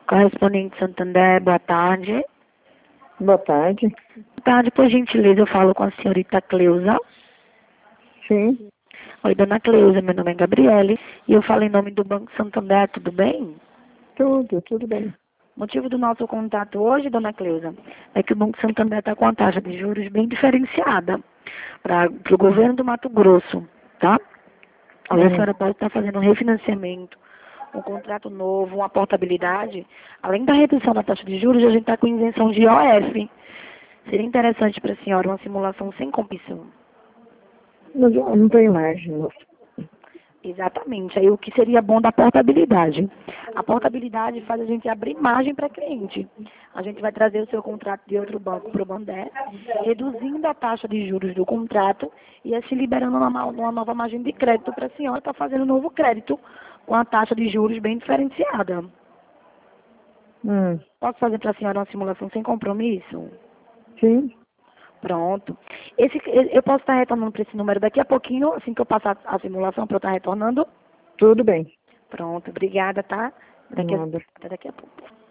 Correspondente Santander, boa tarde. Boa tarde. Boa tarde, por gentileza, eu falo com a senhorita Cleusa. Sim, Oi, dona Cleusa, meu nome é Gabriele e eu falo em nome do Banco Santander, tudo bem? tudo bem. O motivo do nosso contato hoje, dona Cleusa, é que o Banco Santander está com a taxa de juros bem diferenciada para o governo do Mato Grosso, tá? A senhora pode estar fazendo um refinanciamento, um contrato novo, uma portabilidade. Além da redução da taxa de juros, a gente está com isenção de IOF. Seria interessante para a senhora uma simulação sem comissão. Mas eu não tenho margem, moço. Exatamente. Aí o que seria bom da portabilidade? A portabilidade faz a gente abrir margem para cliente. A gente vai trazer o seu contrato de outro banco para o Bandé, reduzindo a taxa de juros do contrato e assim liberando uma nova margem de crédito para a senhora estar fazendo um novo crédito com a taxa de juros bem diferenciada. Posso fazer para a senhora uma simulação sem compromisso? Sim, Pronto. Eu posso estar retornando para esse número daqui a pouquinho, assim que eu passar a simulação para eu estar retornando? tudo bem. Pronto, obrigada, tá? Nada. Até daqui a pouco.